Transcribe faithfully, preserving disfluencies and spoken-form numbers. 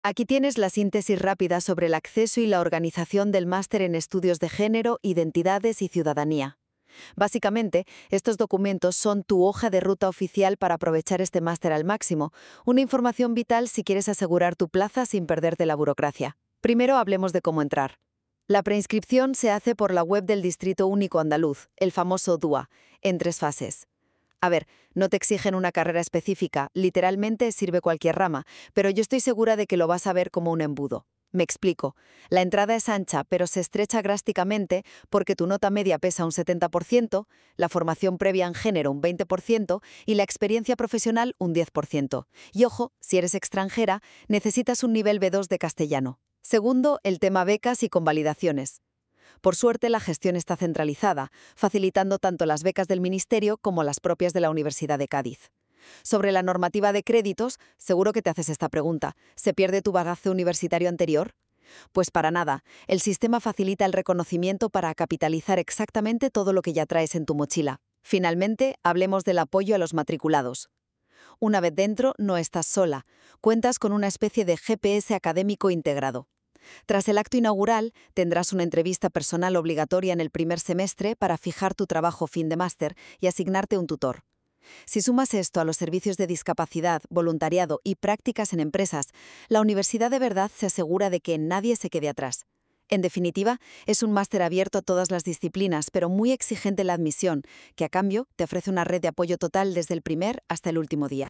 Aquí tienes la síntesis rápida sobre el acceso y la organización del máster en estudios de género, identidades y ciudadanía. Básicamente, estos documentos son tu hoja de ruta oficial para aprovechar este máster al máximo, una información vital si quieres asegurar tu plaza sin perderte la burocracia. Primero hablemos de cómo entrar. La preinscripción se hace por la web del Distrito Único Andaluz, el famoso D U A, en tres fases. A ver, no te exigen una carrera específica, literalmente sirve cualquier rama, pero yo estoy segura de que lo vas a ver como un embudo. Me explico. La entrada es ancha, pero se estrecha drásticamente porque tu nota media pesa un setenta por ciento, la formación previa en género un veinte por ciento y la experiencia profesional un diez por ciento. Y ojo, si eres extranjera, necesitas un nivel B dos de castellano. Segundo, el tema becas y convalidaciones. Por suerte, la gestión está centralizada, facilitando tanto las becas del Ministerio como las propias de la Universidad de Cádiz. Sobre la normativa de créditos, seguro que te haces esta pregunta. ¿Se pierde tu bagaje universitario anterior? Pues para nada. El sistema facilita el reconocimiento para capitalizar exactamente todo lo que ya traes en tu mochila. Finalmente, hablemos del apoyo a los matriculados. Una vez dentro, no estás sola. Cuentas con una especie de G P S académico integrado. Tras el acto inaugural, tendrás una entrevista personal obligatoria en el primer semestre para fijar tu trabajo fin de máster y asignarte un tutor. Si sumas esto a los servicios de discapacidad, voluntariado y prácticas en empresas, la universidad de verdad se asegura de que nadie se quede atrás. En definitiva, es un máster abierto a todas las disciplinas, pero muy exigente en la admisión, que a cambio te ofrece una red de apoyo total desde el primer hasta el último día.